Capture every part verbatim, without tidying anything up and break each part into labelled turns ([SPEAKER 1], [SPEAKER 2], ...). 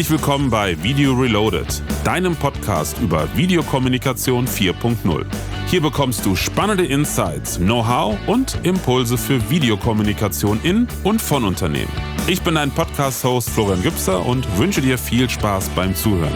[SPEAKER 1] Herzlich willkommen bei Video Reloaded, deinem Podcast über Videokommunikation vier Punkt null. Hier bekommst du spannende Insights, Know-how und Impulse für Videokommunikation in und von Unternehmen. Ich bin dein Podcast-Host Florian Gübser und wünsche dir viel Spaß beim Zuhören.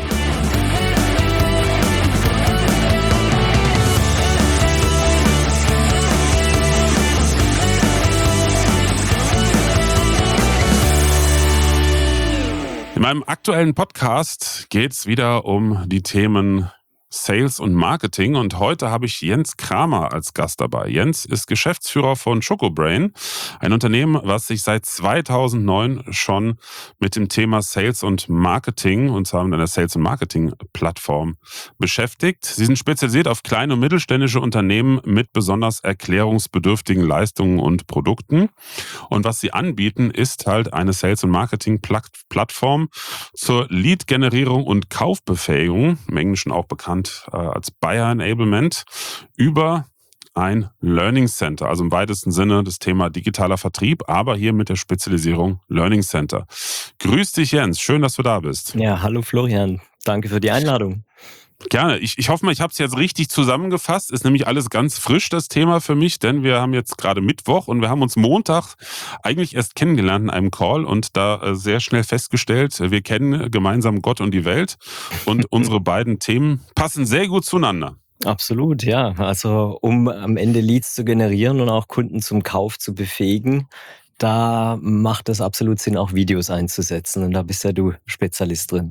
[SPEAKER 1] In meinem aktuellen Podcast geht es wieder um die Themen Sales und Marketing und heute habe ich Jens Kramer als Gast dabei. Jens ist Geschäftsführer von Schocobrain, ein Unternehmen, was sich seit zweitausendneun schon mit dem Thema Sales und Marketing, und zwar mit einer Sales- und Marketing-Plattform beschäftigt. Sie sind spezialisiert auf kleine und mittelständische Unternehmen mit besonders erklärungsbedürftigen Leistungen und Produkten. Und was sie anbieten, ist halt eine Sales- und Marketing-Plattform zur Lead-Generierung und Kaufbefähigung, im Englischen auch bekannt als Buyer Enablement, über ein Learning Center, also im weitesten Sinne das Thema digitaler Vertrieb, aber hier mit der Spezialisierung Learning Center. Grüß dich, Jens, schön, dass du da bist.
[SPEAKER 2] Ja, hallo Florian, danke für die Einladung.
[SPEAKER 1] Gerne. Ich, ich hoffe mal, ich habe es jetzt richtig zusammengefasst. Ist nämlich alles ganz frisch, das Thema für mich, denn wir haben jetzt gerade Mittwoch und wir haben uns Montag eigentlich erst kennengelernt in einem Call und da äh, sehr schnell festgestellt, wir kennen gemeinsam Gott und die Welt und unsere beiden Themen passen sehr gut zueinander.
[SPEAKER 2] Absolut, ja. Also um am Ende Leads zu generieren und auch Kunden zum Kauf zu befähigen, da macht es absolut Sinn, auch Videos einzusetzen und da bist ja du Spezialist drin.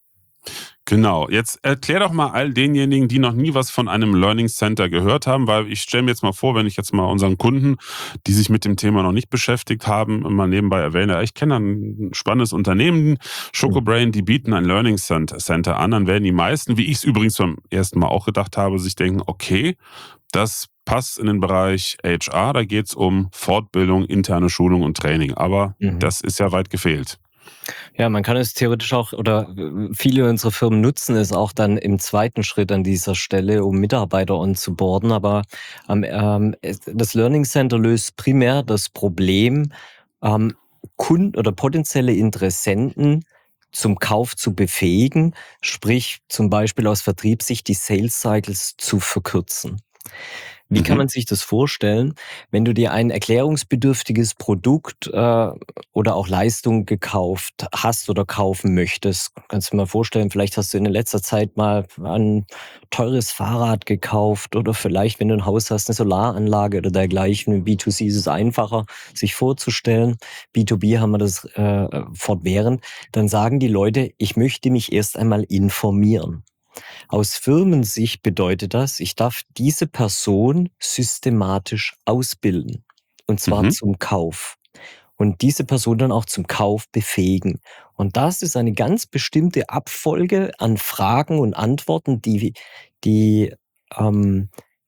[SPEAKER 1] Genau, jetzt erklär doch mal all denjenigen, die noch nie was von einem Learning Center gehört haben, weil ich stelle mir jetzt mal vor, wenn ich jetzt mal unseren Kunden, die sich mit dem Thema noch nicht beschäftigt haben, mal nebenbei erwähne, ich kenne ein spannendes Unternehmen, Schocobrain, die bieten ein Learning Center an, dann werden die meisten, wie ich es übrigens beim ersten Mal auch gedacht habe, sich denken, okay, das passt in den Bereich H R, da geht es um Fortbildung, interne Schulung und Training, aber mhm. das ist ja weit gefehlt.
[SPEAKER 2] Ja, man kann es theoretisch auch, oder viele unserer Firmen nutzen es auch dann im zweiten Schritt an dieser Stelle, um Mitarbeiter onzuboarden. Aber ähm, das Learning Center löst primär das Problem, ähm, Kunden oder potenzielle Interessenten zum Kauf zu befähigen, sprich zum Beispiel aus Vertriebssicht die Sales Cycles zu verkürzen. Wie kann man sich das vorstellen, wenn du dir ein erklärungsbedürftiges Produkt äh, oder auch Leistung gekauft hast oder kaufen möchtest? Kannst du dir mal vorstellen, vielleicht hast du in letzter Zeit mal ein teures Fahrrad gekauft oder vielleicht, wenn du ein Haus hast, eine Solaranlage oder dergleichen. In B zwei C ist es einfacher, sich vorzustellen. B zwei B haben wir das äh, fortwährend. Dann sagen die Leute, ich möchte mich erst einmal informieren. Aus Firmensicht bedeutet das, ich darf diese Person systematisch ausbilden, und zwar mhm. zum Kauf. Und diese Person dann auch zum Kauf befähigen. Und das ist eine ganz bestimmte Abfolge an Fragen und Antworten, die die ähm,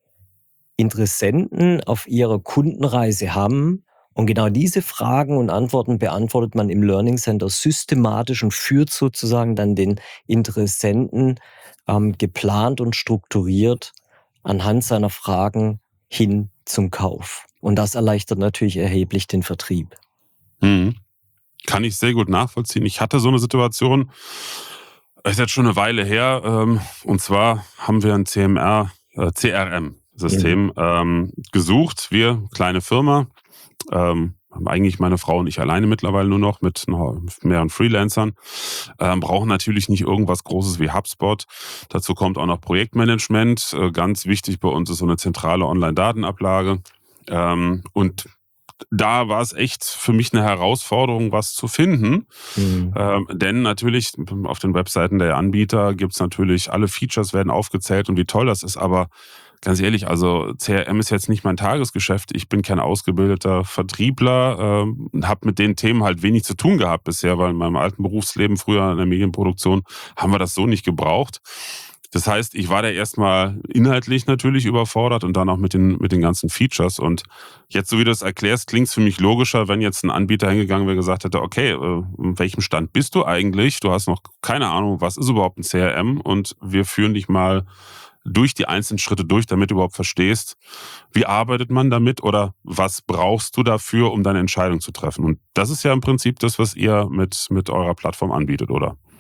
[SPEAKER 2] Interessenten auf ihrer Kundenreise haben. Und genau diese Fragen und Antworten beantwortet man im Learning Center systematisch und führt sozusagen dann den Interessenten ähm, geplant und strukturiert anhand seiner Fragen hin zum Kauf. Und das erleichtert natürlich erheblich den Vertrieb.
[SPEAKER 1] Mhm. Kann ich sehr gut nachvollziehen. Ich hatte so eine Situation, das ist jetzt schon eine Weile her, ähm, und zwar haben wir ein C M R, äh, C R M-System mhm. ähm, gesucht. Wir, kleine Firma, ähm, eigentlich meine Frau und ich alleine mittlerweile nur noch mit mehreren Freelancern, ähm, brauchen natürlich nicht irgendwas Großes wie HubSpot. Dazu kommt auch noch Projektmanagement. Äh, ganz wichtig bei uns ist so eine zentrale Online-Datenablage. Ähm, und da war es echt für mich eine Herausforderung, was zu finden. Mhm. Ähm, denn natürlich auf den Webseiten der Anbieter gibt es natürlich, alle Features werden aufgezählt und wie toll das ist, aber ganz ehrlich, also C R M ist jetzt nicht mein Tagesgeschäft. Ich bin kein ausgebildeter Vertriebler, äh, habe mit den Themen halt wenig zu tun gehabt bisher, weil in meinem alten Berufsleben früher in der Medienproduktion haben wir das so nicht gebraucht. Das heißt, ich war da erstmal inhaltlich natürlich überfordert und dann auch mit den, mit den ganzen Features. Und jetzt, so wie du das erklärst, klingt es für mich logischer, wenn jetzt ein Anbieter hingegangen wäre und gesagt hätte, okay, äh, in welchem Stand bist du eigentlich? Du hast noch keine Ahnung, was ist überhaupt ein C R M? Und wir führen dich mal durch die einzelnen Schritte durch, damit du überhaupt verstehst, wie arbeitet man damit oder was brauchst du dafür, um deine Entscheidung zu treffen. Und das ist ja im Prinzip das, was ihr mit, mit eurer Plattform anbietet, oder?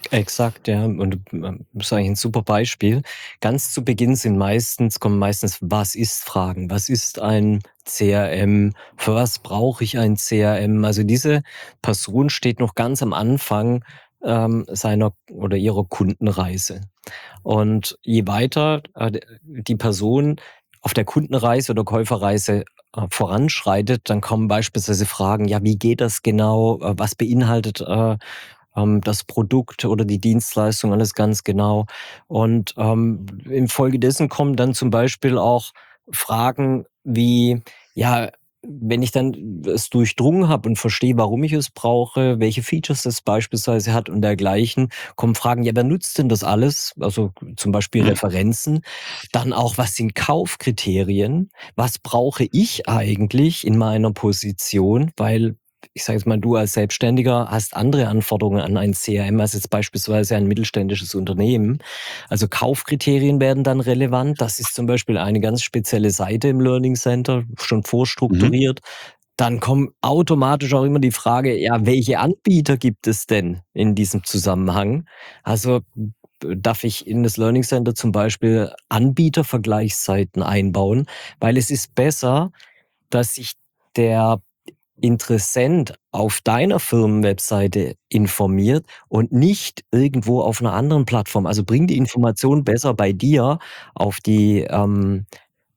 [SPEAKER 2] Exakt, ja. Und ähm, das ist eigentlich ein super Beispiel. Ganz zu Beginn sind meistens kommen meistens „Was-ist“-Fragen. Was ist ein C R M? Für was brauche ich ein C R M? Also, diese Person steht noch ganz am Anfang, ähm, seiner oder ihrer Kundenreise. Und je weiter, äh, d die Person auf der Kundenreise oder Käuferreise, äh, voranschreitet, dann kommen beispielsweise Fragen: „Ja, wie geht das genau? Äh, was beinhaltet, äh, ähm, das Produkt oder die Dienstleistung, alles ganz genau?“ Und, ähm, infolgedessen kommen dann zum Beispiel auch Fragen wie, ja, wenn ich dann es durchdrungen habe und verstehe, warum ich es brauche, welche Features es beispielsweise hat und dergleichen, kommen Fragen: „Ja, wer nutzt denn das alles?“ Also, zum Beispiel
[SPEAKER 1] Mhm.
[SPEAKER 2] Referenzen. Dann auch: „Was sind Kaufkriterien? Was brauche ich eigentlich in meiner Position?“ Weil, ich sage jetzt mal, du als Selbstständiger hast andere Anforderungen an ein C R M als jetzt beispielsweise ein mittelständisches Unternehmen. Also, Kaufkriterien werden dann relevant. Das ist zum Beispiel eine ganz spezielle Seite im Learning Center, schon
[SPEAKER 1] Mhm.
[SPEAKER 2] vorstrukturiert. Dann kommt automatisch auch immer die Frage: „Ja, welche Anbieter gibt es denn in diesem Zusammenhang?“ Also, b darf ich in das Learning Center zum Beispiel Anbietervergleichsseiten einbauen, weil es ist besser, dass sich der Interessent auf deiner Firmenwebseite informiert und nicht irgendwo auf 'ner anderen Plattform. Also, bring die Information besser bei dir auf die, ähm,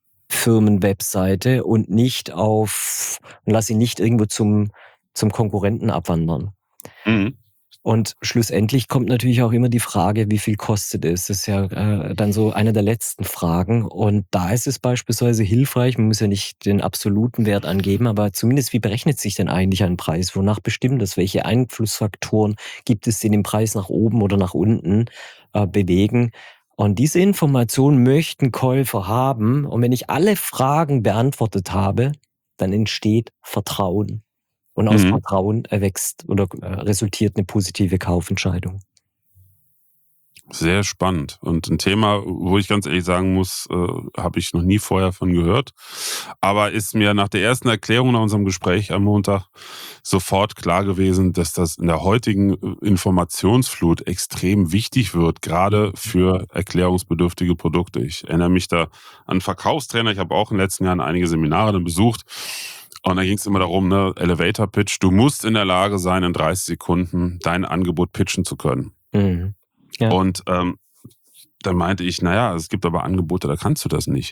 [SPEAKER 2] Firmenwebseite und nicht auf und lass ihn nicht irgendwo zum zum Konkurrenten abwandern.
[SPEAKER 1] Mhm.
[SPEAKER 2] Und schlussendlich kommt natürlich auch immer die Frage: „Wie viel kostet es?“ Das ist ja, äh, dann so eine der letzten Fragen. Und da ist es beispielsweise hilfreich, man muss ja nicht den absoluten Wert angeben, aber zumindest, wie berechnet sich denn eigentlich ein Preis? Wonach bestimmt das? Welche Einflussfaktoren gibt es, die den Preis nach oben oder nach unten, äh, bewegen? Und diese Information möchten Käufer haben. Und wenn ich alle Fragen beantwortet habe, dann entsteht Vertrauen. Und aus
[SPEAKER 1] Mhm.
[SPEAKER 2] Vertrauen erwächst oder äh, resultiert 'ne positive Kaufentscheidung.
[SPEAKER 1] Sehr spannend und 'n Thema, wo ich ganz ehrlich sagen muss, äh, habe ich noch nie vorher von gehört, aber ist mir nach der ersten Erklärung nach unserem Gespräch am Montag sofort klar gewesen, dass das in der heutigen, äh, Informationsflut extrem wichtig wird, grade für erklärungsbedürftige Produkte. Ich erinnere mich da an Verkaufstrainer. Ich habe auch in den letzten Jahren einige Seminare dann besucht und da ging's immer darum, ne, Elevator Pitch. Du musst in der Lage sein, in dreißig Sekunden dein Angebot pitchen zu können.
[SPEAKER 2] Mhm. Ja.
[SPEAKER 1] Und, ähm, dann meinte ich: „Na ja, es gibt aber Angebote, da kannst du das nicht,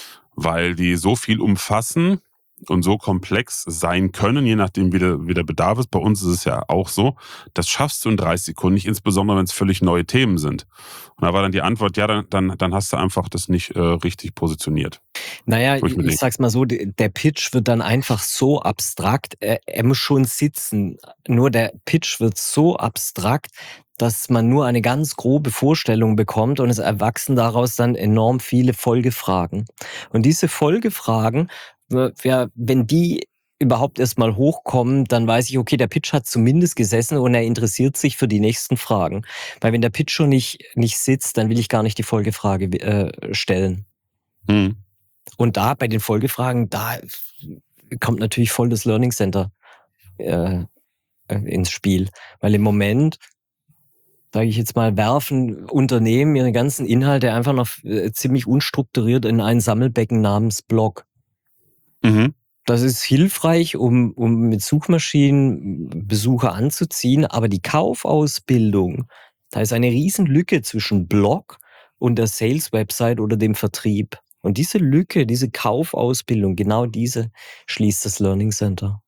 [SPEAKER 1] weil die so viel umfassen und so komplex sein können, je nachdem, wie der wie der Bedarf ist.“ Bei uns ist es ja auch so, das schaffst du in dreißig Sekunden nicht, insbesondere wenn's völlig neue Themen sind. Und da war dann die Antwort: „Ja, dann dann dann hast du einfach das nicht, äh, richtig positioniert.“
[SPEAKER 2] Na ja,
[SPEAKER 1] Wo ich
[SPEAKER 2] i
[SPEAKER 1] mir
[SPEAKER 2] ich
[SPEAKER 1] denke
[SPEAKER 2] sage es mal so, d der Pitch wird dann einfach so abstrakt, er er muss schon sitzen. Nur der Pitch wird so abstrakt, dass man nur eine ganz grobe Vorstellung bekommt und es erwachsen daraus dann enorm viele Folgefragen. Und diese Folgefragen, w ja, wenn die überhaupt erst mal hochkommen, dann weiß ich: „Okay, der Pitch hat zumindest gesessen und er interessiert sich für die nächsten Fragen.“ Weil wenn der Pitch schon nicht nicht sitzt, dann will ich gar nicht die Folgefrage w äh, stellen.
[SPEAKER 1] Mhm.
[SPEAKER 2] Und da bei den Folgefragen, da f kommt natürlich voll das Learning Center, äh, äh, ins Spiel. Weil im Moment sage ich jetzt mal, werfen Unternehmen ihre ganzen Inhalte einfach noch f äh, ziemlich unstrukturiert in ein Sammelbecken namens Blog.
[SPEAKER 1] Mhm.
[SPEAKER 2] Das ist hilfreich, um um mit Suchmaschinen M Besucher anzuziehen, aber die Kaufausbildung, da ist eine Riesenlücke zwischen Blog und der Sales-Website oder dem Vertrieb. Und diese Lücke, diese Kaufausbildung, genau diese schließt das Learning Center.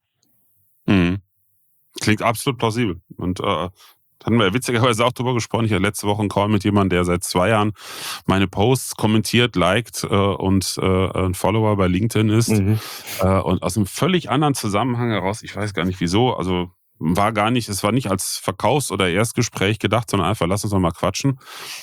[SPEAKER 1] Mhm. Klingt absolut plausibel und, äh, hatten wir ja witzigerweise auch drüber gesprochen. Ich hatte letzte Woche 'n Call mit jemandem, der seit zwei Jahren meine Posts kommentiert, liked, äh, und, äh, 'n Follower bei LinkedIn ist,
[SPEAKER 2] Mhm.
[SPEAKER 1] äh, und aus 'nem völlig anderen Zusammenhang heraus, ich weiß gar nicht wieso, also, war gar nicht es war nicht als Verkaufs oder Erstgespräch gedacht, sondern einfach: „Lass uns doch mal quatschen.“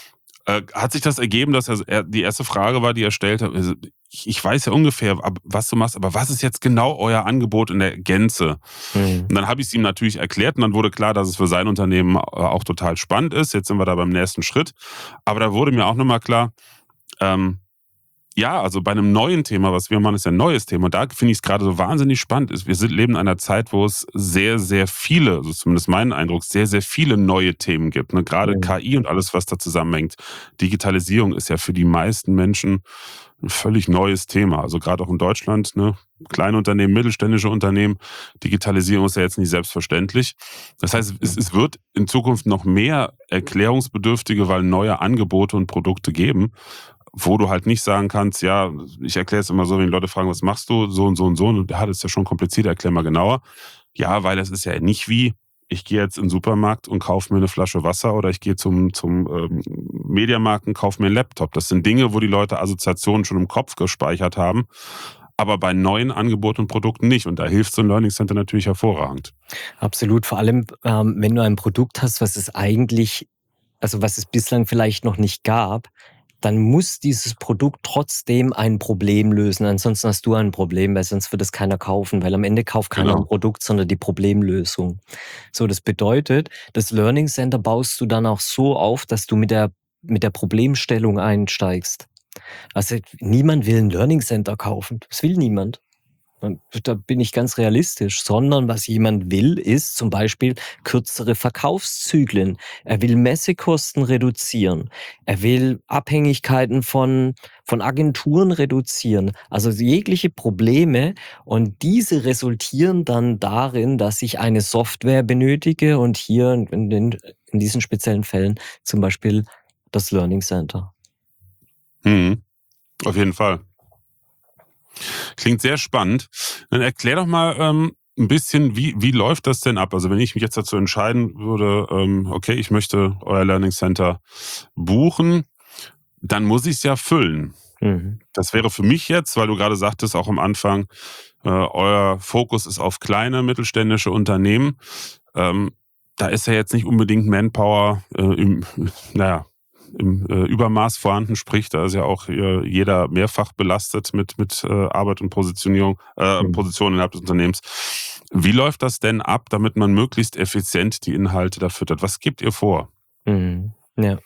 [SPEAKER 1] Äh, hat sich das ergeben, dass er er die erste Frage war, die er stellte: „Also, ich ich weiß ja ungefähr, ab was du machst, aber was ist jetzt genau euer Angebot in der Gänze?“
[SPEAKER 2] Mhm.
[SPEAKER 1] Und dann habe ich's ihm natürlich erklärt und dann wurde klar, dass es für sein Unternehmen, äh, auch total spannend ist. Jetzt sind wir da beim nächsten Schritt. Aber da wurde mir auch noch mal klar, ähm Ja, also bei einem neuen Thema, was wir machen, ist ja ein neues Thema. Da finde ich es gerade so wahnsinnig spannend. Ist, wir sind, leben in einer Zeit, wo es sehr, sehr viele, also zumindest mein Eindruck, sehr, sehr viele neue Themen gibt. Ne? Gerade
[SPEAKER 2] Mhm.
[SPEAKER 1] K I und alles, was da zusammenhängt. Digitalisierung ist ja für die meisten Menschen ein völlig neues Thema. Also gerade auch in Deutschland, ne? Kleine Unternehmen, mittelständische Unternehmen. Digitalisierung ist ja jetzt nicht selbstverständlich. Das heißt, es, es wird in Zukunft noch mehr erklärungsbedürftige, weil neue Angebote und Produkte geben, wo du halt nicht sagen kannst, ja, ich erkläre es immer so, wenn die Leute fragen, was machst du, so und so und so, und ja, das ist ja schon kompliziert, erklär mal genauer. Ja, weil es ist ja nicht wie, ich gehe jetzt in den Supermarkt und kaufe mir eine Flasche Wasser oder ich gehe zum, zum ähm, Mediamarkt und kaufe mir einen Laptop. Das sind Dinge, wo die Leute Assoziationen schon im Kopf gespeichert haben, aber bei neuen Angeboten und Produkten nicht. Und da hilft so ein Learning Center natürlich hervorragend.
[SPEAKER 2] Absolut, vor allem, ähm, wenn du ein Produkt hast, was es eigentlich, also was es bislang vielleicht noch nicht gab, dann muss dieses Produkt trotzdem ein Problem lösen. Ansonsten hast du ein Problem, weil sonst wird es keiner kaufen, weil am Ende kauft keiner ein
[SPEAKER 1] Genau.
[SPEAKER 2] Produkt, sondern die Problemlösung. So, das bedeutet, das Learning Center baust du dann auch so auf, dass du mit der, mit der Problemstellung einsteigst. Also niemand will ein Learning Center kaufen. Das will niemand. Und da bin ich ganz realistisch, sondern was jemand will, ist zum Beispiel kürzere Verkaufszyklen. Er will Messekosten reduzieren. Er will Abhängigkeiten von, von Agenturen reduzieren. Also jegliche Probleme. Und diese resultieren dann darin, dass ich eine Software benötige und hier in, den, in diesen speziellen Fällen zum Beispiel das Learning Center.
[SPEAKER 1] Mhm. Auf jeden Fall. Klingt sehr spannend. Dann erklär doch mal ähm, ein bisschen, wie, wie läuft das denn ab? Also wenn ich mich jetzt dazu entscheiden würde, ähm, okay, ich möchte euer Learning Center buchen, dann muss ich es ja füllen.
[SPEAKER 2] Mhm.
[SPEAKER 1] Das wäre für mich jetzt, weil du gerade sagtest, auch am Anfang, äh, euer Fokus ist auf kleine mittelständische Unternehmen. Ähm, da ist ja jetzt nicht unbedingt Manpower äh, im, naja, im äh, Übermaß vorhanden, sprich, da ist ja auch äh, jeder mehrfach belastet mit, mit äh, Arbeit und Positionierung, äh,
[SPEAKER 2] Mhm.
[SPEAKER 1] Position innerhalb des Unternehmens. Wie läuft das denn ab, damit man möglichst effizient die Inhalte da füttert? Was gebt ihr vor?
[SPEAKER 2] Mhm. Ja.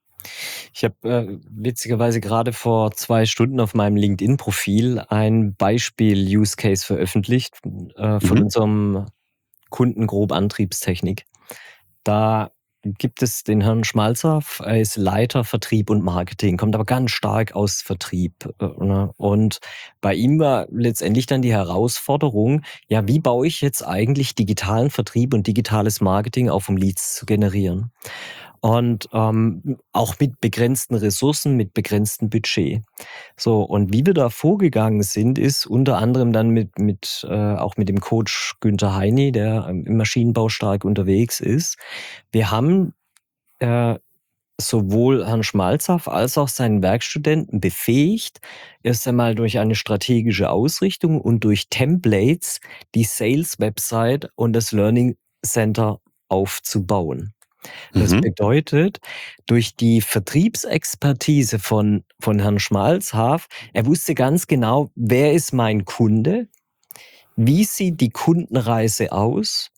[SPEAKER 2] Ich habe äh, witzigerweise gerade vor zwei Stunden auf meinem LinkedIn-Profil ein Beispiel-Use-Case veröffentlicht äh, von
[SPEAKER 1] Mhm.
[SPEAKER 2] unserem Kunden Grob Antriebstechnik. Da gibt es den Herrn Schmalzer, er ist Leiter Vertrieb und Marketing, kommt aber ganz stark aus Vertrieb. Äh, ne? Und bei ihm war letztendlich dann die Herausforderung, ja, wie baue ich jetzt eigentlich digitalen Vertrieb und digitales Marketing auf, um Leads zu generieren? Und ähm, auch mit begrenzten Ressourcen, mit begrenztem Budget. So, und wie wir da vorgegangen sind, ist unter anderem dann mit, mit äh, auch mit dem Coach Günther Heini, der ähm, im Maschinenbau stark unterwegs ist. Wir haben äh, sowohl Herrn Schmalzaf als auch seinen Werkstudenten befähigt, erst einmal durch eine strategische Ausrichtung und durch Templates die Sales-Website und das Learning Center aufzubauen. Das
[SPEAKER 1] Mhm.
[SPEAKER 2] bedeutet, durch die Vertriebsexpertise von, von Herrn Schmalzhaf, er wusste ganz genau, wer ist mein Kunde, wie sieht die Kundenreise aus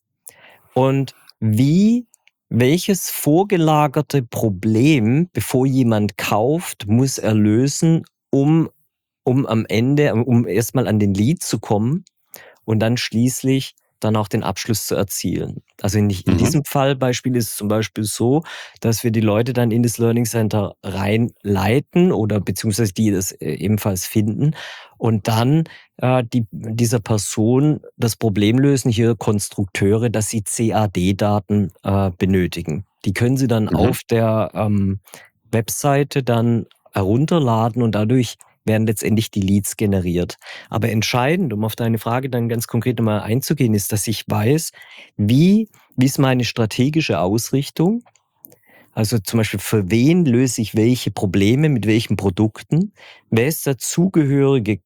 [SPEAKER 2] und wie, welches vorgelagerte Problem, bevor jemand kauft, muss er lösen, um, um am Ende, um erstmal an den Lead zu kommen und dann schließlich dann auch den Abschluss zu erzielen. Also in, in
[SPEAKER 1] Mhm.
[SPEAKER 2] diesem Fallbeispiel ist es zum Beispiel so, dass wir die Leute dann in das Learning Center reinleiten oder beziehungsweise die das äh, ebenfalls finden und dann äh, die, dieser Person das Problem lösen, hier Konstrukteure, dass sie C A D-Daten äh, benötigen. Die können sie dann
[SPEAKER 1] Mhm.
[SPEAKER 2] auf der ähm, Webseite dann herunterladen und dadurch werden letztendlich die Leads generiert. Aber entscheidend, um auf deine Frage dann ganz konkret nochmal einzugehen, ist, dass ich weiß, wie, wie ist meine strategische Ausrichtung? Also zum Beispiel, für wen löse ich welche Probleme mit welchen Produkten? Wer ist der zugehörige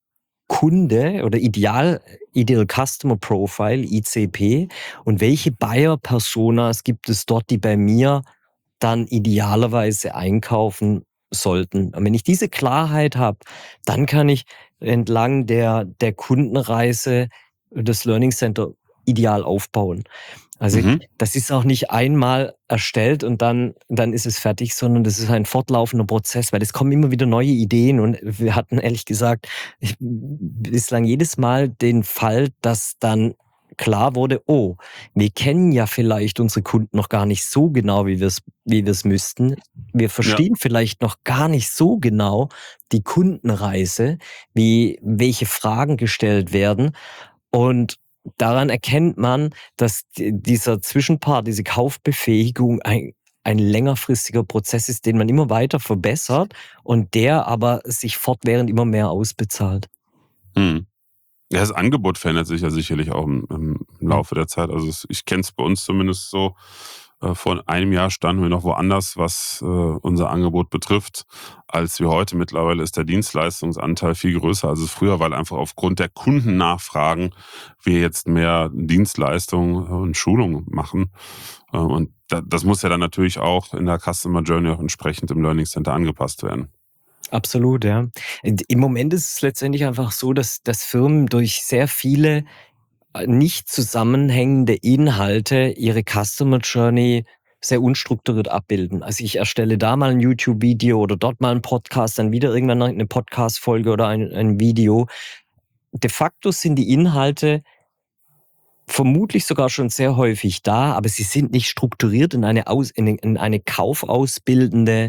[SPEAKER 2] Kunde oder Ideal, Ideal Customer Profile, I C P? Und welche Buyer-Personas gibt es dort, die bei mir dann idealerweise einkaufen sollten? Und wenn ich diese Klarheit habe, dann kann ich entlang der, der Kundenreise das Learning Center ideal aufbauen. Also
[SPEAKER 1] Mhm.
[SPEAKER 2] das ist auch nicht einmal erstellt und dann, dann ist es fertig, sondern das ist ein fortlaufender Prozess, weil es kommen immer wieder neue Ideen und wir hatten ehrlich gesagt ich, bislang jedes Mal den Fall, dass dann klar wurde, oh, wir kennen ja vielleicht unsere Kunden noch gar nicht so genau, wie wir es wie wir es müssten. Wir
[SPEAKER 1] Ja.
[SPEAKER 2] verstehen vielleicht noch gar nicht so genau die Kundenreise, wie welche Fragen gestellt werden. Und daran erkennt man, dass d dieser Zwischenpart, diese Kaufbefähigung ein ein längerfristiger Prozess ist, den man immer weiter verbessert und der aber sich fortwährend immer mehr ausbezahlt.
[SPEAKER 1] Mhm. Ja, das Angebot verändert sich ja sicherlich auch im im im
[SPEAKER 2] Mhm.
[SPEAKER 1] Laufe der Zeit. Also, es ich kenne es bei uns zumindest so, äh, vor einem Jahr standen wir noch woanders, was, äh, unser Angebot betrifft, als wir heute. Mittlerweile ist der Dienstleistungsanteil viel größer als es früher, weil einfach aufgrund der Kundennachfragen wir jetzt mehr Dienstleistungen und Schulungen machen. Äh, und da das muss ja dann natürlich auch in der Customer Journey auch entsprechend im Learning Center angepasst werden.
[SPEAKER 2] Absolut, ja. D Im Moment ist es letztendlich einfach so, dass dass Firmen durch sehr viele, äh, nicht zusammenhängende Inhalte ihre Customer Journey sehr unstrukturiert abbilden. Also, ich erstelle da mal ein YouTube-Video oder dort mal 'n Podcast, dann wieder irgendwann noch 'ne Podcast-Folge oder ein ein Video. De facto sind die Inhalte vermutlich sogar schon sehr häufig da, aber sie sind nicht strukturiert in eine aus in 'ne in eine kaufausbildende,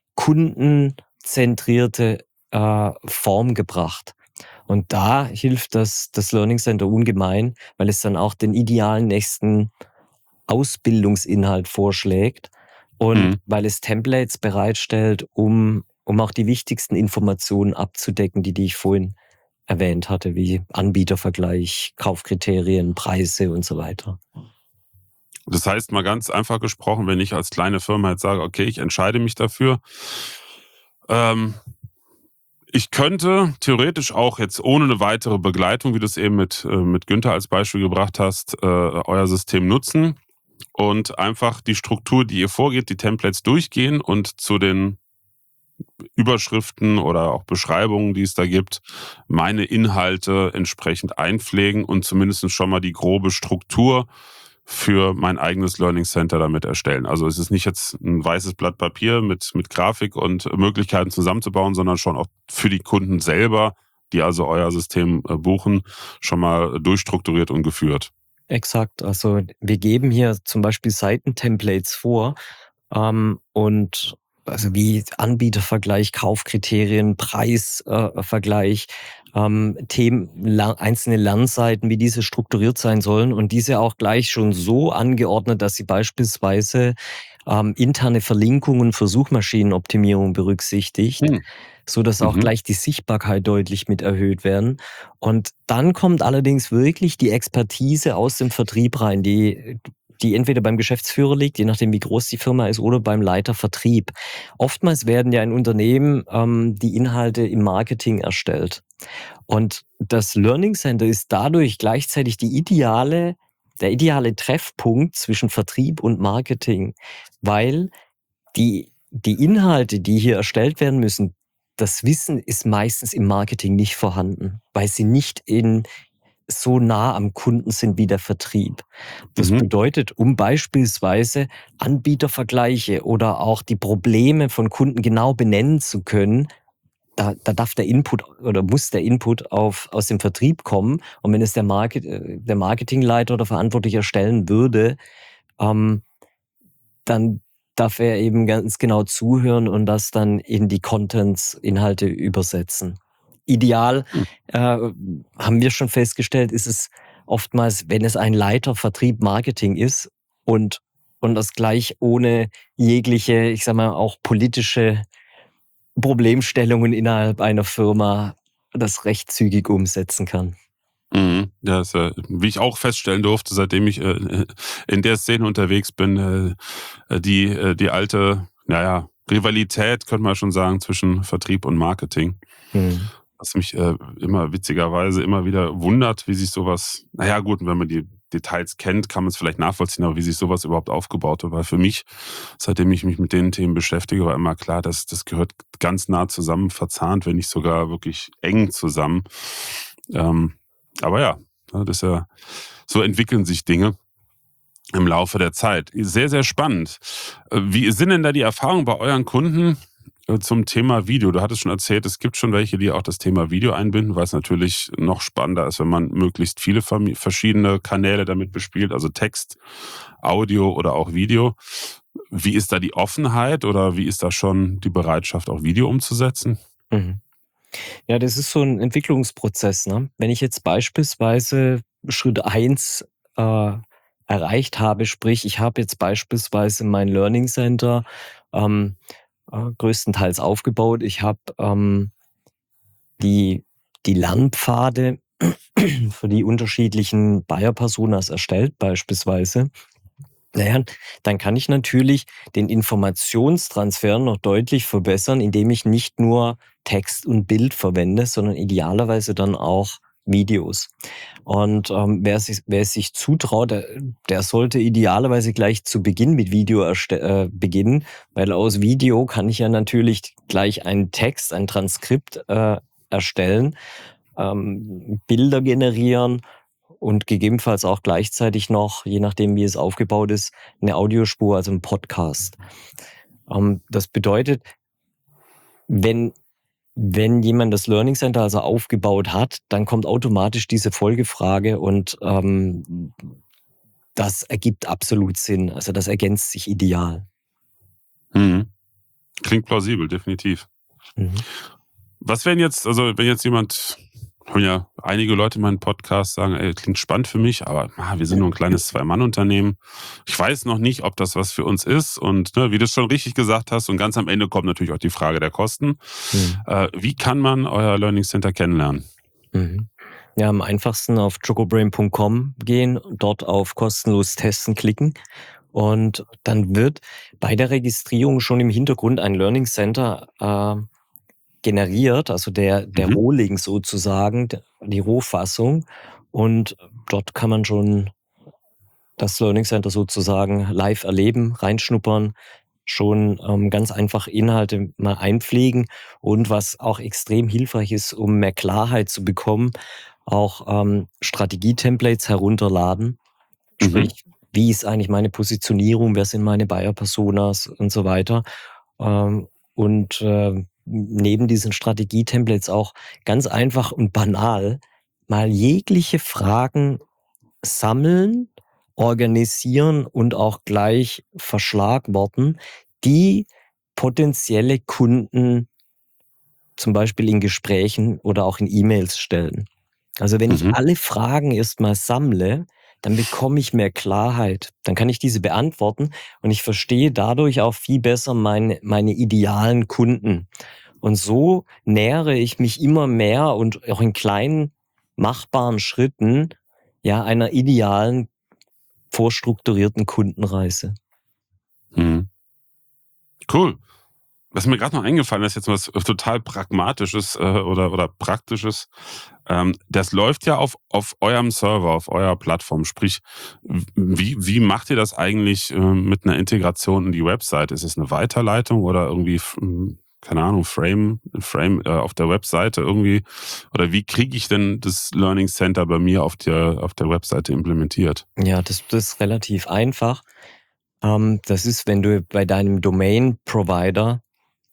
[SPEAKER 2] kundenzentrierte, äh, Form gebracht. Und da hilft das das Learning Center ungemein, weil es dann auch den idealen nächsten Ausbildungsinhalt vorschlägt und
[SPEAKER 1] Mhm.
[SPEAKER 2] weil es Templates bereitstellt, um um auch die wichtigsten Informationen abzudecken, die die ich vorhin erwähnt hatte, wie Anbietervergleich, Kaufkriterien, Preise und so weiter.
[SPEAKER 1] Das heißt, mal ganz einfach gesprochen, wenn ich als kleine Firma jetzt sage: „Okay, ich entscheide mich dafür“ ähm, ich könnte theoretisch auch jetzt ohne 'ne weitere Begleitung, wie du's eben mit äh, mit Günther als Beispiel gebracht hast, äh, euer System nutzen und einfach die Struktur, die ihr vorgebt, die Templates durchgehen und zu den Überschriften oder auch Beschreibungen, die es da gibt, meine Inhalte entsprechend einpflegen und zumindest schon mal die grobe Struktur für mein eigenes Learning Center damit erstellen. Also, es ist nicht jetzt 'n weißes Blatt Papier mit mit Grafik und Möglichkeiten zusammenzubauen, sondern schon auch für die Kunden selber, die also euer System, äh, buchen, schon mal durchstrukturiert und geführt.
[SPEAKER 2] Exakt. Also, wir geben hier zum Beispiel Seitentemplates vor, ähm, und also wie Anbietervergleich, Kaufkriterien, Preis äh, Vergleich, ähm, Themen, la einzelne Lernseiten, wie diese strukturiert sein sollen und diese auch gleich schon so angeordnet, dass sie beispielsweise, ähm, interne Verlinkungen für Suchmaschinenoptimierung berücksichtigt,
[SPEAKER 1] Hm.
[SPEAKER 2] sodass auch
[SPEAKER 1] Mhm.
[SPEAKER 2] gleich die Sichtbarkeit deutlich mit erhöht werden. Und dann kommt allerdings wirklich die Expertise aus dem Vertrieb rein, die die entweder beim Geschäftsführer liegt, je nachdem wie groß die Firma ist, oder beim Leiter Vertrieb. Oftmals werden ja in Unternehmen, ähm, die Inhalte im Marketing erstellt. Und das Learning Center ist dadurch gleichzeitig die ideale der ideale Treffpunkt zwischen Vertrieb und Marketing, weil die die Inhalte, die hier erstellt werden müssen das Wissen ist meistens im Marketing nicht vorhanden, weil sie nicht in so nah am Kunden sind wie der Vertrieb. Das
[SPEAKER 1] Mhm.
[SPEAKER 2] bedeutet, um beispielsweise Anbietervergleiche oder auch die Probleme von Kunden genau benennen zu können, da da darf der Input oder muss der Input auf aus dem Vertrieb kommen. Und wenn es der Market äh, der Marketingleiter oder Verantwortliche erstellen würde, ähm, dann darf er eben ganz genau zuhören und das dann in die Contents Inhalte übersetzen. Ideal,
[SPEAKER 1] Hm.
[SPEAKER 2] äh, haben wir schon festgestellt, ist es oftmals, wenn es ein Leiter Vertrieb Marketing ist und und das gleich ohne jegliche, ich sage mal, auch politische Problemstellungen innerhalb einer Firma das recht zügig umsetzen kann.
[SPEAKER 1] Mhm. Ja, ist ja wie ich auch feststellen durfte, seitdem ich, äh, äh, in der Szene unterwegs bin, äh, äh, die äh, die alte, na ja, Rivalität, könnte man schon sagen, zwischen Vertrieb und Marketing.
[SPEAKER 2] Mhm.
[SPEAKER 1] Was mich, äh, immer witzigerweise immer wieder wundert, wie sich so was na ja gut, wenn man die Details kennt, kann man's vielleicht nachvollziehen, aber wie sich so was überhaupt aufgebaut hat. Weil für mich, seitdem ich mich mit den Themen beschäftige, war immer klar, dass das gehört ganz nah zusammen, verzahnt, wenn nicht sogar wirklich eng zusammen. Ähm, aber ja, ne, das ist ja so entwickeln sich Dinge. im Laufe der Zeit. Sehr, sehr spannend. Wie sind denn da die Erfahrungen bei euren Kunden zum Thema Video? Du hattest schon erzählt, es gibt schon welche, die auch das Thema Video einbinden, weil es natürlich noch spannender ist, wenn man möglichst viele verschiedene Kanäle damit bespielt, also Text, Audio oder auch Video. Wie ist da die Offenheit oder wie ist da schon die Bereitschaft, auch Video umzusetzen?
[SPEAKER 2] Mhm. Ja, das ist so ein Entwicklungsprozess, ne? Wenn ich jetzt beispielsweise Schritt eins äh, erreicht habe, sprich, ich habe jetzt beispielsweise mein Learning Center ähm, äh, größtenteils aufgebaut. Ich habe ähm, die, die Lernpfade für die unterschiedlichen Buyer-Personas erstellt, beispielsweise. Naja, dann kann ich natürlich den Informationstransfer noch deutlich verbessern, indem ich nicht nur Text und Bild verwende, sondern idealerweise dann auch Videos. Und ähm, wer, sich, wer es sich zutraut, der, der sollte idealerweise gleich zu Beginn mit Video erste- äh, beginnen, weil aus Video kann ich ja natürlich gleich einen Text, ein Transkript äh, erstellen, ähm, Bilder generieren und gegebenenfalls auch gleichzeitig noch, je nachdem wie es aufgebaut ist, eine Audiospur, also ein Podcast. Ähm, das bedeutet, wenn, wenn jemand das Learning Center also aufgebaut hat, dann kommt automatisch diese Folgefrage und ähm, das ergibt absolut Sinn. Also das ergänzt sich ideal.
[SPEAKER 1] Mhm. Klingt plausibel, definitiv.
[SPEAKER 2] Mhm.
[SPEAKER 1] Was wären jetzt, also wenn jetzt jemand, hören ja einige Leute in meinem Podcast sagen, ey, klingt spannend für mich, aber ah, wir sind nur ein kleines Zwei-Mann-Unternehmen. Ich weiß noch nicht, ob das was für uns ist. Und ne, wie du es schon richtig gesagt hast, und ganz am Ende kommt natürlich auch die Frage der Kosten.
[SPEAKER 2] Mhm.
[SPEAKER 1] Äh, wie kann man euer Learning Center kennenlernen?
[SPEAKER 2] Mhm. Ja, am einfachsten auf chocobrain punkt com gehen, dort auf kostenlos testen klicken. Und dann wird bei der Registrierung schon im Hintergrund ein Learning Center äh, generiert, also der, der
[SPEAKER 1] Mhm.
[SPEAKER 2] Rohling sozusagen, die Rohfassung. Und dort kann man schon das Learning Center sozusagen live erleben, reinschnuppern, schon ähm, ganz einfach Inhalte mal einpflegen. Und was auch extrem hilfreich ist, um mehr Klarheit zu bekommen, auch ähm, Strategie-Templates herunterladen.
[SPEAKER 1] Mhm.
[SPEAKER 2] Sprich, wie ist eigentlich meine Positionierung, wer sind meine Buyer-Personas und so weiter. Ähm, und äh, neben diesen Strategie-Templates auch ganz einfach und banal mal jegliche Fragen sammeln, organisieren und auch gleich verschlagworten, die potenzielle Kunden zum Beispiel in Gesprächen oder auch in E-Mails stellen. Also wenn ich
[SPEAKER 1] Mhm.
[SPEAKER 2] alle Fragen erstmal sammle, dann bekomme ich mehr Klarheit. Dann kann ich diese beantworten und ich verstehe dadurch auch viel besser meine, meine idealen Kunden. Und so nähere ich mich immer mehr und auch in kleinen machbaren Schritten ja einer idealen, vorstrukturierten Kundenreise.
[SPEAKER 1] Mhm. Cool. Was mir gerade noch eingefallen ist, jetzt was total Pragmatisches äh, oder, oder Praktisches. Ähm, das läuft ja auf, auf eurem Server, auf eurer Plattform. Sprich, wie, wie macht ihr das eigentlich äh, mit einer Integration in die Website? Ist es eine Weiterleitung oder irgendwie, keine Ahnung, Frame, Frame äh, auf der Webseite irgendwie? Oder wie kriege ich denn das Learning Center bei mir auf der, auf der Webseite implementiert?
[SPEAKER 2] Ja, das, das ist relativ einfach. Ähm, das ist, wenn du bei deinem Domain-Provider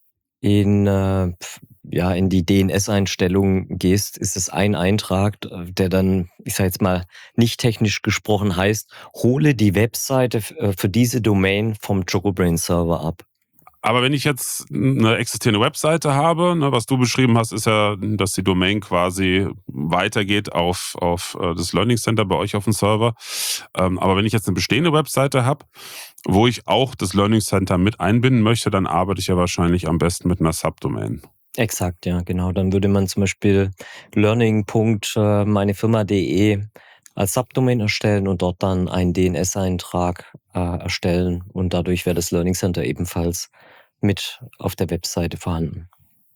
[SPEAKER 2] in, äh, ja, in die D N S-Einstellungen gehst, ist es ein Eintrag, der dann, ich sage jetzt mal, nicht technisch gesprochen heißt, hole die Webseite für diese Domain vom Chocobrain-Server ab.
[SPEAKER 1] Aber wenn ich jetzt eine existierende Webseite habe, ne, was du beschrieben hast, ist ja, dass die Domain quasi weitergeht auf, auf das Learning Center bei euch auf dem Server. Ähm, aber wenn ich jetzt eine bestehende Webseite habe, wo ich auch das Learning Center mit einbinden möchte, dann arbeite ich ja wahrscheinlich am besten mit einer Subdomain.
[SPEAKER 2] Exakt, ja, genau. Dann würde man zum Beispiel learning punkt meinefirma punkt de als Subdomain erstellen und dort dann einen D N S-Eintrag äh, erstellen. Und dadurch wäre das Learning Center ebenfalls mit auf der Webseite vorhanden.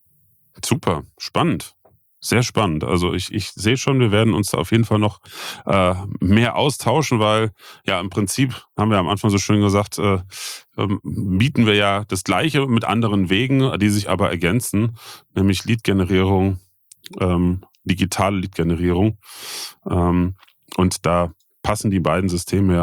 [SPEAKER 1] Super, spannend. Sehr spannend. Also ich, ich sehe schon, wir werden uns da auf jeden Fall noch äh, mehr austauschen, weil ja im Prinzip, haben wir am Anfang so schön gesagt, äh, ähm, bieten wir ja das Gleiche mit anderen Wegen, die sich aber ergänzen, nämlich Lead-Generierung, ähm, digitale Lead-Generierung. Ähm, und da passen die beiden Systeme ja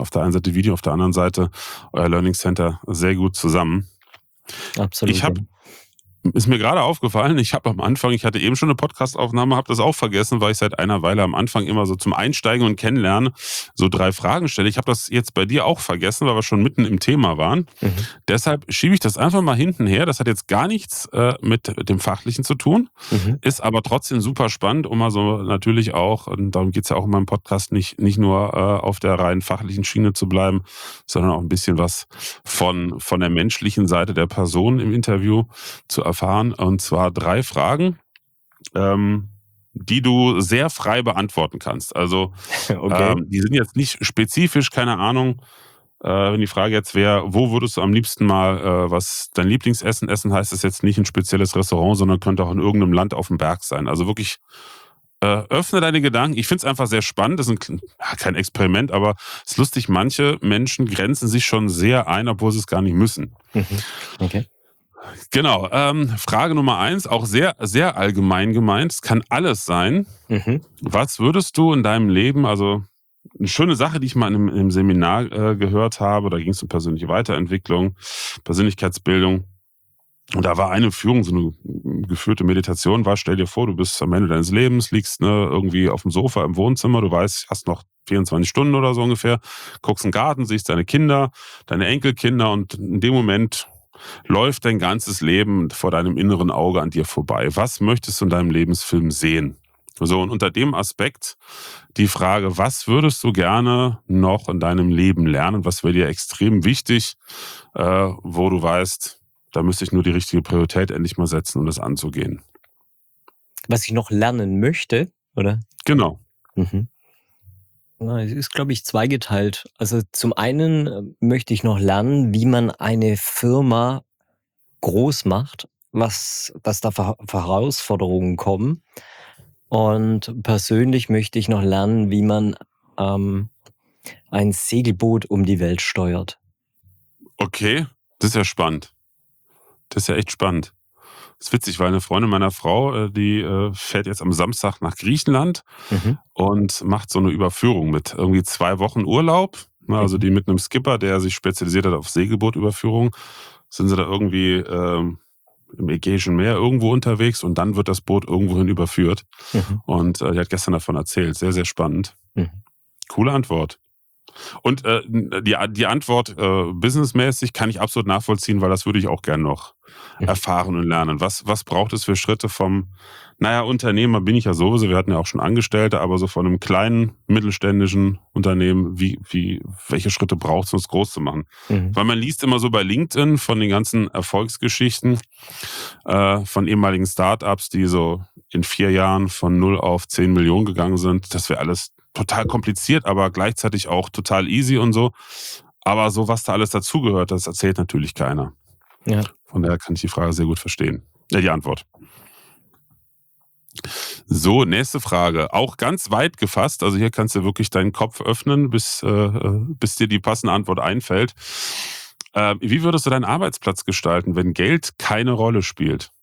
[SPEAKER 1] Auf der einen Seite Video, auf der anderen Seite euer Learning Center sehr gut zusammen.
[SPEAKER 2] Absolut,
[SPEAKER 1] Ich
[SPEAKER 2] ja.
[SPEAKER 1] habe Ist mir gerade aufgefallen, ich habe am Anfang, ich hatte eben schon eine Podcastaufnahme, habe das auch vergessen, weil ich seit einer Weile am Anfang immer so zum Einsteigen und Kennenlernen so drei Fragen stelle. Ich habe das jetzt bei dir auch vergessen, weil wir schon mitten im Thema waren.
[SPEAKER 2] Mhm.
[SPEAKER 1] Deshalb schiebe ich das einfach mal hinten her. Das hat jetzt gar nichts äh, mit dem Fachlichen zu tun,
[SPEAKER 2] Mhm.
[SPEAKER 1] ist aber trotzdem super spannend, um mal so natürlich auch, und darum geht es ja auch in meinem Podcast, nicht, nicht nur äh, auf der rein fachlichen Schiene zu bleiben, sondern auch ein bisschen was von, von der menschlichen Seite der Person im Interview zu erfahren. Und zwar drei Fragen, ähm, die du sehr frei beantworten kannst. Also
[SPEAKER 2] Okay.
[SPEAKER 1] ähm, die sind jetzt nicht spezifisch, keine Ahnung. Äh, wenn die Frage jetzt wäre, wo würdest du am liebsten mal äh, was dein Lieblingsessen essen, heißt es jetzt nicht ein spezielles Restaurant, sondern könnte auch in irgendeinem Land auf dem Berg sein. Also wirklich äh, öffne deine Gedanken. Ich finde es einfach sehr spannend. Das ist ein, ja, kein Experiment, aber es ist lustig, manche Menschen grenzen sich schon sehr ein, obwohl sie es gar nicht müssen.
[SPEAKER 2] Mhm. Okay.
[SPEAKER 1] Genau. Ähm, Frage Nummer eins, auch sehr, sehr allgemein gemeint. Es kann alles sein.
[SPEAKER 2] Mhm.
[SPEAKER 1] Was würdest du in deinem Leben, also eine schöne Sache, die ich mal in einem, in einem Seminar äh, gehört habe, da ging es um persönliche Weiterentwicklung, Persönlichkeitsbildung. Und da war eine Führung, so eine geführte Meditation war, stell dir vor, du bist am Ende deines Lebens, liegst ne, irgendwie auf dem Sofa im Wohnzimmer, du weißt, hast noch vierundzwanzig Stunden oder so ungefähr, guckst in den Garten, siehst deine Kinder, deine Enkelkinder und in dem Moment läuft dein ganzes Leben vor deinem inneren Auge an dir vorbei. Was möchtest du in deinem Lebensfilm sehen? So, und unter dem Aspekt die Frage, was würdest du gerne noch in deinem Leben lernen? Was wäre dir extrem wichtig, äh, wo du weißt, da müsste ich nur die richtige Priorität endlich mal setzen, um das anzugehen.
[SPEAKER 2] Was ich noch lernen möchte, oder?
[SPEAKER 1] Genau.
[SPEAKER 2] Mhm. Na, es ist, glaube ich, zweigeteilt. Also zum einen äh, möchte ich noch lernen, wie man eine Firma groß macht, was, was da für, für Herausforderungen kommen. Und persönlich möchte ich noch lernen, wie man ähm, ein Segelboot um die Welt steuert.
[SPEAKER 1] Okay, das ist ja spannend. Das ist ja echt spannend. Das ist witzig, weil eine Freundin meiner Frau, äh, die äh, fährt jetzt am Samstag nach Griechenland
[SPEAKER 2] Mhm.
[SPEAKER 1] und macht so eine Überführung mit irgendwie zwei Wochen Urlaub. Ne, Also
[SPEAKER 2] Mhm.
[SPEAKER 1] die mit einem Skipper, der sich spezialisiert hat auf Segelbootüberführung, sind sie da irgendwie ähm, im Ägäischen Meer irgendwo unterwegs und dann wird das Boot irgendwohin überführt.
[SPEAKER 2] Mhm.
[SPEAKER 1] Und äh, die hat gestern davon erzählt. Sehr, sehr spannend.
[SPEAKER 2] Mhm.
[SPEAKER 1] Coole Antwort. Und äh, die, die Antwort äh, businessmäßig kann ich absolut nachvollziehen, weil das würde ich auch gern noch
[SPEAKER 2] Mhm.
[SPEAKER 1] erfahren und lernen. Was, was braucht es für Schritte vom, naja, Unternehmer bin ich ja sowieso, wir hatten ja auch schon Angestellte, aber so von einem kleinen, mittelständischen Unternehmen, wie, wie, welche Schritte braucht es, um es groß zu machen?
[SPEAKER 2] Mhm.
[SPEAKER 1] Weil man liest immer so bei LinkedIn von den ganzen Erfolgsgeschichten äh, von ehemaligen Startups, die so in vier Jahren von null auf zehn Millionen gegangen sind. Das wäre alles total kompliziert, aber gleichzeitig auch total easy und so. Aber so, was da alles dazugehört, das erzählt natürlich keiner.
[SPEAKER 2] Ja.
[SPEAKER 1] Von daher kann ich die Frage sehr gut verstehen. Ja, die Antwort. So, nächste Frage. Auch ganz weit gefasst. Also hier kannst du wirklich deinen Kopf öffnen, bis, äh, bis dir die passende Antwort einfällt. Äh, wie würdest du deinen Arbeitsplatz gestalten, wenn Geld keine Rolle spielt?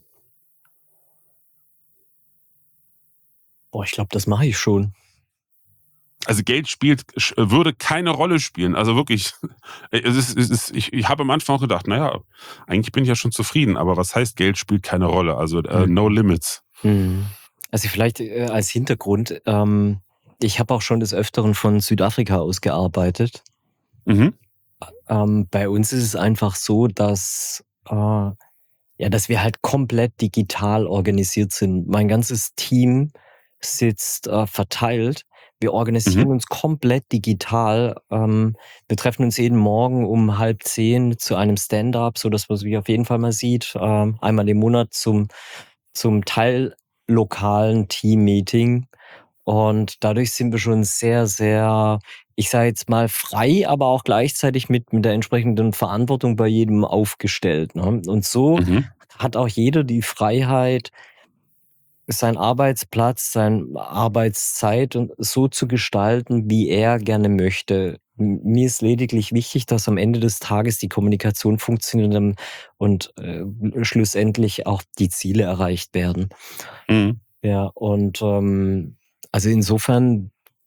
[SPEAKER 2] Boah, ich glaube, das mache ich schon.
[SPEAKER 1] Also Geld spielt, würde keine Rolle spielen. Also wirklich, es ist, es ist, ich, ich habe am Anfang auch gedacht, naja, eigentlich bin ich ja schon zufrieden, aber was heißt, Geld spielt keine Rolle? Also äh, no
[SPEAKER 2] Mhm.
[SPEAKER 1] limits.
[SPEAKER 2] Mhm. Also vielleicht äh, als Hintergrund, ähm, ich habe auch schon des Öfteren von Südafrika aus gearbeitet.
[SPEAKER 1] Mhm.
[SPEAKER 2] Ähm, bei uns ist es einfach so, dass, äh, ja, dass wir halt komplett digital organisiert sind. Mein ganzes Team sitzt äh, verteilt. Wir organisieren
[SPEAKER 1] Mhm.
[SPEAKER 2] uns komplett digital. Ähm, wir treffen uns jeden Morgen um halb zehn zu einem Stand-up, sodass man sich auf jeden Fall mal sieht. Ähm, einmal im Monat zum, zum teillokalen Team-Meeting. Und dadurch sind wir schon sehr, sehr, ich sage jetzt mal, frei, aber auch gleichzeitig mit, mit der entsprechenden Verantwortung bei jedem aufgestellt. Ne? Und so
[SPEAKER 1] Mhm.
[SPEAKER 2] hat auch jeder die Freiheit, seinen Arbeitsplatz, seine Arbeitszeit und so zu gestalten, wie er gerne möchte. M- Mir ist lediglich wichtig, dass am Ende des Tages die Kommunikation funktioniert und und, äh, schlussendlich auch die Ziele erreicht werden.
[SPEAKER 1] Mhm.
[SPEAKER 2] Ja, und ähm, also insofern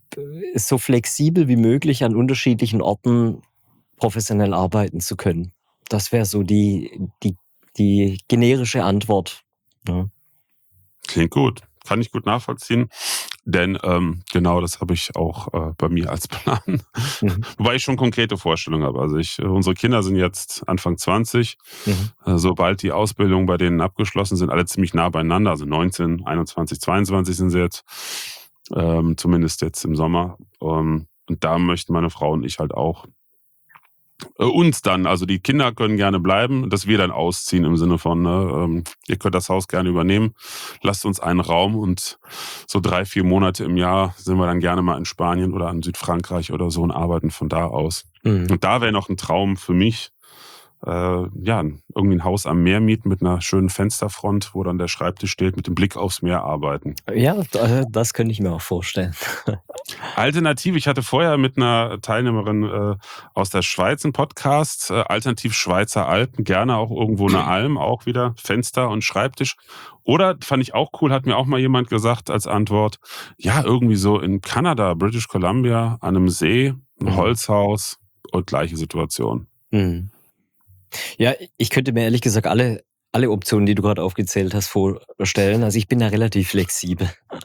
[SPEAKER 2] so flexibel wie möglich an unterschiedlichen Orten professionell arbeiten zu können. Das wäre so die, die, die generische Antwort. Ja.
[SPEAKER 1] Klingt gut. Kann ich gut nachvollziehen. Denn ähm, genau das habe ich auch äh, bei mir als Plan. Mhm. Wobei ich schon konkrete Vorstellungen habe. Also ich, unsere Kinder sind jetzt Anfang zwanzig. Mhm. Äh, sobald die Ausbildungen bei denen abgeschlossen sind, alle ziemlich nah beieinander. Also neunzehn, einundzwanzig, zweiundzwanzig sind sie jetzt. Ähm, zumindest jetzt im Sommer. Ähm, und da möchten meine Frau und ich halt auch äh, uns dann, also die Kinder können gerne bleiben, dass wir dann ausziehen im Sinne von, ne, ähm, ihr könnt das Haus gerne übernehmen, lasst uns einen Raum und so drei, vier Monate im Jahr sind wir dann gerne mal in Spanien oder in Südfrankreich oder so und arbeiten von da aus. Mhm. Und da wäre noch ein Traum für mich, äh, ja, irgendwie ein Haus am Meer mieten mit einer schönen Fensterfront, wo dann der Schreibtisch steht, mit dem Blick aufs Meer arbeiten.
[SPEAKER 2] Ja, das könnte ich mir auch vorstellen.
[SPEAKER 1] Alternativ, ich hatte vorher mit einer Teilnehmerin äh, aus der Schweiz einen Podcast, äh, alternativ Schweizer Alpen, gerne auch irgendwo eine Alm, auch wieder Fenster und Schreibtisch. Oder, fand ich auch cool, hat mir auch mal jemand gesagt als Antwort, ja, irgendwie so in Kanada, British Columbia, an einem See, ein mhm. Holzhaus und gleiche Situation.
[SPEAKER 2] Mhm. Ja, ich könnte mir ehrlich gesagt alle, alle Optionen, die du gerade aufgezählt hast, vorstellen. Also ich bin da relativ flexibel.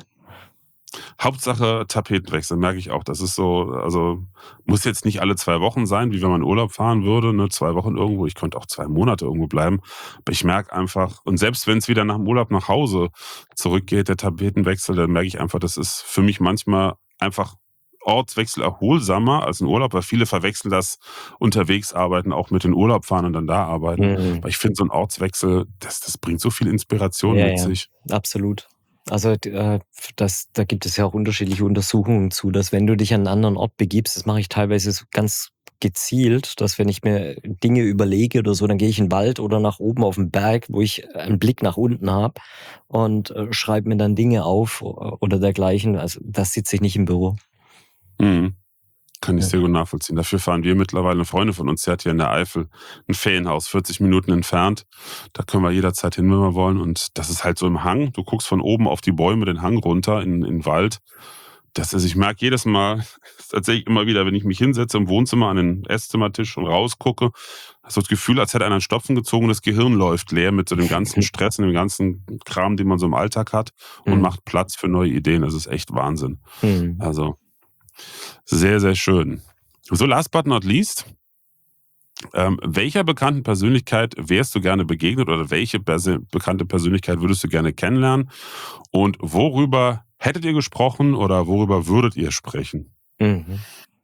[SPEAKER 1] Hauptsache Tapetenwechsel, merke ich auch. Das ist so, also muss jetzt nicht alle zwei Wochen sein, wie wenn man in Urlaub fahren würde, ne, zwei Wochen irgendwo. Ich könnte auch zwei Monate irgendwo bleiben. Aber ich merke einfach, und selbst wenn es wieder nach dem Urlaub nach Hause zurückgeht, der Tapetenwechsel, dann merke ich einfach, das ist für mich manchmal einfach Ortswechsel erholsamer als ein Urlaub, weil viele verwechseln das unterwegs arbeiten auch mit in Urlaub fahren und dann da arbeiten. Mhm. Weil ich finde, so ein Ortswechsel, das, das bringt so viel Inspiration
[SPEAKER 2] ja,
[SPEAKER 1] mit
[SPEAKER 2] ja,
[SPEAKER 1] sich.
[SPEAKER 2] Absolut. Also äh, das, da gibt es ja auch unterschiedliche Untersuchungen zu, dass wenn du dich an einen anderen Ort begibst, das mache ich teilweise so ganz gezielt, dass wenn ich mir Dinge überlege oder so, dann gehe ich in den Wald oder nach oben auf den Berg, wo ich einen Blick nach unten habe und äh, schreibe mir dann Dinge auf oder dergleichen. Also das sitze ich nicht im Büro.
[SPEAKER 1] Mhm. Kann ich ja. sehr gut nachvollziehen. Dafür fahren wir mittlerweile, eine Freundin von uns, die hat hier in der Eifel ein Ferienhaus, vierzig Minuten entfernt. Da können wir jederzeit hin, wenn wir wollen. Und das ist halt so im Hang. Du guckst von oben auf die Bäume, den Hang runter in, in den Wald. Das ist, ich merke jedes Mal, tatsächlich immer wieder, wenn ich mich hinsetze im Wohnzimmer an den Esszimmertisch und rausgucke, hast du das Gefühl, als hätte einer einen Stopfen gezogen und das Gehirn läuft leer mit so dem ganzen Stress und dem ganzen Kram, den man so im Alltag hat und mhm. macht Platz für neue Ideen. Das ist echt Wahnsinn. Mhm. Also sehr, sehr schön. So, last but not least, ähm, welcher bekannten Persönlichkeit wärst du gerne begegnet oder welche be- bekannte Persönlichkeit würdest du gerne kennenlernen und worüber hättet ihr gesprochen oder worüber würdet ihr sprechen?
[SPEAKER 2] Mhm.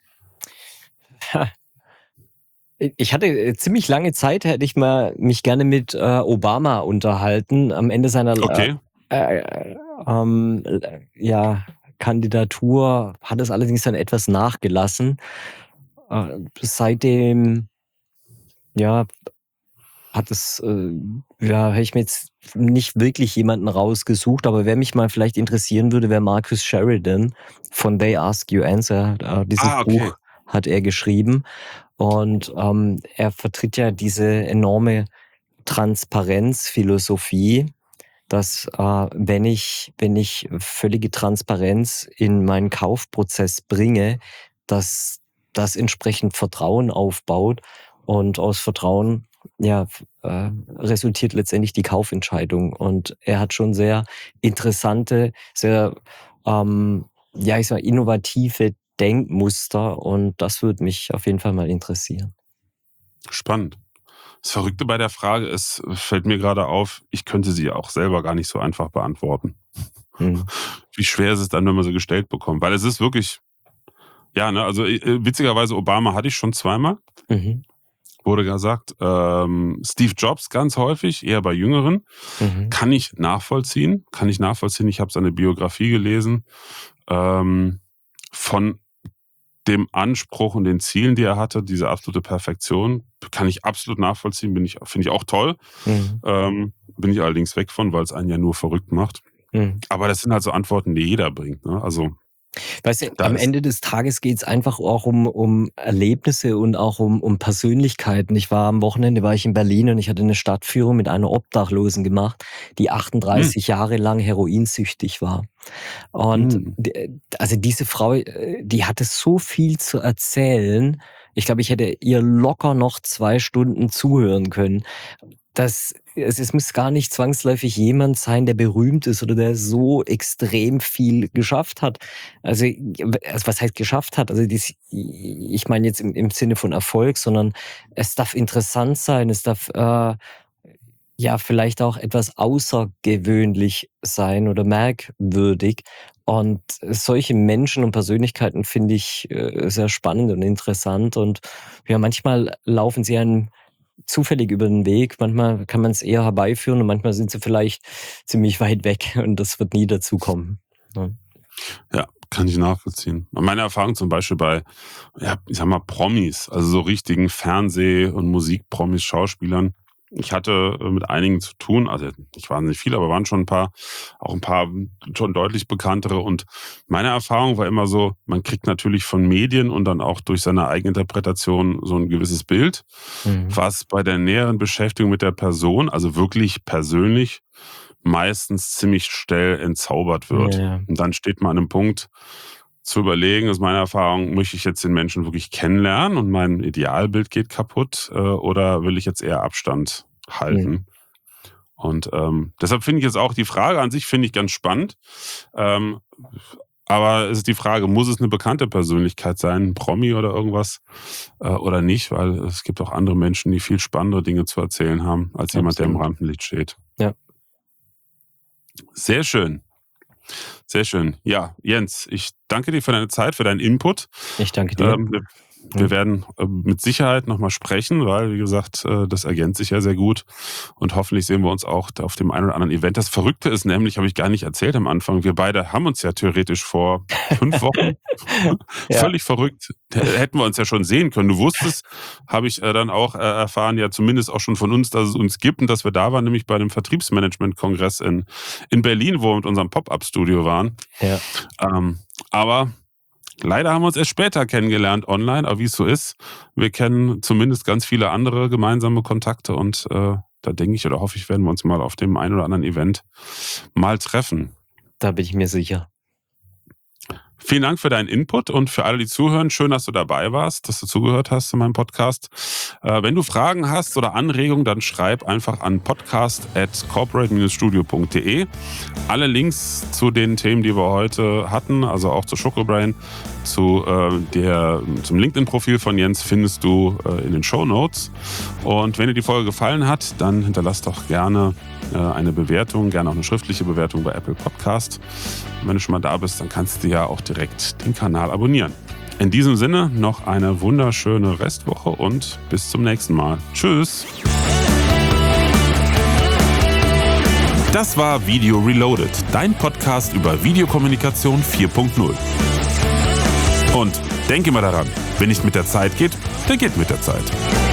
[SPEAKER 2] Ich hatte ziemlich lange Zeit, hätte ich mal mich gerne mit äh, Obama unterhalten. Am Ende seiner
[SPEAKER 1] okay.
[SPEAKER 2] äh, äh, ähm, ja, Kandidatur hat es allerdings dann etwas nachgelassen. Äh, seitdem, ja, hat es, äh, ja, habe ich mir jetzt nicht wirklich jemanden rausgesucht, aber wer mich mal vielleicht interessieren würde, wäre Marcus Sheridan von They Ask You Answer. Äh, dieses
[SPEAKER 1] Ah, okay.
[SPEAKER 2] Buch hat er geschrieben und ähm, er vertritt ja diese enorme Transparenzphilosophie, dass äh, wenn ich, wenn ich völlige Transparenz in meinen Kaufprozess bringe, dass das entsprechend Vertrauen aufbaut und aus Vertrauen ja äh, resultiert letztendlich die Kaufentscheidung. Und er hat schon sehr interessante, sehr ähm, ja ich sag mal, innovative Denkmuster und das würde mich auf jeden Fall mal interessieren.
[SPEAKER 1] Spannend. Das Verrückte bei der Frage ist, fällt mir gerade auf, ich könnte sie auch selber gar nicht so einfach beantworten. Mhm. Wie schwer ist es dann, wenn man sie gestellt bekommt? Weil es ist wirklich, ja, ne, also äh, witzigerweise Obama hatte ich schon zweimal. Mhm. Wurde gesagt, ähm, Steve Jobs ganz häufig, eher bei Jüngeren. Mhm. Kann ich nachvollziehen, kann ich nachvollziehen. Ich habe seine Biografie gelesen. Ähm, von dem Anspruch und den Zielen, die er hatte, diese absolute Perfektion, kann ich absolut nachvollziehen, bin ich, finde ich auch toll. Mhm. Ähm, bin ich allerdings weg von, weil es einen ja nur verrückt macht. Mhm. Aber das sind halt so Antworten, die jeder bringt. Ne? Also
[SPEAKER 2] Weißt du,
[SPEAKER 1] Da
[SPEAKER 2] am
[SPEAKER 1] ist
[SPEAKER 2] Ende des Tages geht's einfach auch um um Erlebnisse und auch um um Persönlichkeiten. Ich war am Wochenende war ich in Berlin und ich hatte 'ne Stadtführung mit einer Obdachlosen gemacht, die
[SPEAKER 1] Mhm.
[SPEAKER 2] achtunddreißig Jahre lang heroinsüchtig war. Und
[SPEAKER 1] Mhm.
[SPEAKER 2] d also diese Frau, äh, die hatte so viel zu erzählen. Ich glaube, ich hätte ihr locker noch zwei Stunden zuhören können. Das es es muss gar nicht zwangsläufig jemand sein, der berühmt ist oder der so extrem viel geschafft hat. Also, w also was heißt geschafft hat? Also, dies ich meine jetzt im im Sinne von Erfolg, sondern es darf interessant sein, es darf, äh, ja, vielleicht auch etwas außergewöhnlich sein oder merkwürdig. Und solche Menschen und Persönlichkeiten finde ich, äh, sehr spannend und interessant. Und ja, manchmal laufen sie einem zufällig über den Weg, manchmal kann man's eher herbeiführen und manchmal sind sie vielleicht ziemlich weit weg und das wird nie dazu kommen, ne?
[SPEAKER 1] Ja, kann ich nachvollziehen. Meine Erfahrung zum Beispiel bei, ja, ich sage mal, Promis, also so richtigen Fernseh und Musikpromis, Schauspielern. Ich hatte, äh, mit einigen zu tun, also nicht wahnsinnig viele, aber waren schon 'n paar auch 'n paar schon deutlich bekanntere. Und meine Erfahrung war immer so, man kriegt natürlich von Medien und dann auch durch seine Eigeninterpretation so 'n gewisses Bild,
[SPEAKER 2] Mhm.
[SPEAKER 1] was bei der näheren Beschäftigung mit der Person, also wirklich persönlich, meistens ziemlich schnell entzaubert
[SPEAKER 2] Ja,
[SPEAKER 1] wird.
[SPEAKER 2] ja.
[SPEAKER 1] Und dann steht man an 'nem Punkt zu überlegen, ist meine Erfahrung, möchte ich jetzt den Menschen wirklich kennenlernen und mein Idealbild geht kaputt, äh, oder will ich jetzt eher Abstand
[SPEAKER 2] Mhm.
[SPEAKER 1] halten? Und, ähm, deshalb finde ich jetzt auch die Frage an sich finde ich ganz spannend. Ähm, aber es ist die Frage, muss es 'ne bekannte Persönlichkeit sein, 'n Promi oder irgendwas, äh, oder nicht? Weil es gibt auch andere Menschen, die viel spannendere Dinge zu erzählen haben, als jemand, der im
[SPEAKER 2] Absolut.
[SPEAKER 1] Rampenlicht steht.
[SPEAKER 2] Ja.
[SPEAKER 1] Sehr schön. Sehr schön. Ja, Jens, ich danke dir für deine Zeit, für deinen Input.
[SPEAKER 2] Ich danke dir.
[SPEAKER 1] Ähm, wir wir
[SPEAKER 2] Mhm.
[SPEAKER 1] werden, ähm, mit Sicherheit noch mal sprechen, weil, wie gesagt, äh, das ergänzt sich ja sehr gut. Und hoffentlich sehen wir uns auch da auf dem einen oder anderen Event. Das Verrückte ist nämlich, habe ich gar nicht erzählt am Anfang, wir beide haben uns ja theoretisch vor fünf Wochen
[SPEAKER 2] Ja.
[SPEAKER 1] völlig verrückt, hä hätten wir uns ja schon sehen können. Du wusstest, habe ich, äh, dann auch, äh, erfahren, ja zumindest auch schon von uns, dass es uns gibt und dass wir da waren, nämlich bei 'nem Vertriebsmanagement-Kongress in in Berlin, wo wir mit unserem Pop-up-Studio waren.
[SPEAKER 2] Ja.
[SPEAKER 1] Ähm, aber leider haben wir uns erst später kennengelernt online, aber wie's so ist, wir kennen zumindest ganz viele andere gemeinsame Kontakte und, äh, da denke ich oder hoffe ich, werden wir uns mal auf dem einen oder anderen Event mal treffen.
[SPEAKER 2] Da bin ich mir sicher.
[SPEAKER 1] Vielen Dank für deinen Input und für alle, die zuhören. Schön, dass du dabei warst, dass du zugehört hast zu meinem Podcast. Äh, wenn du Fragen hast oder Anregungen, dann schreib einfach an podcast at corporate dash studio punkt de. Alle Links zu den Themen, die wir heute hatten, also auch zu Schokobrain, zu, äh, der zum LinkedIn-Profil von Jens findest du, äh, in den Shownotes. Und wenn dir die Folge gefallen hat, dann hinterlass doch gerne, äh, eine Bewertung, gerne auch 'ne schriftliche Bewertung bei Apple Podcast. Und wenn du schon mal da bist, dann kannst du ja auch direkt den Kanal abonnieren. In diesem Sinne noch eine wunderschöne Restwoche und bis zum nächsten Mal. Tschüss. Das war Video Reloaded, dein Podcast über Videokommunikation vier Punkt null. Und denk immer daran, wer nicht mit der Zeit geht, der geht mit der Zeit.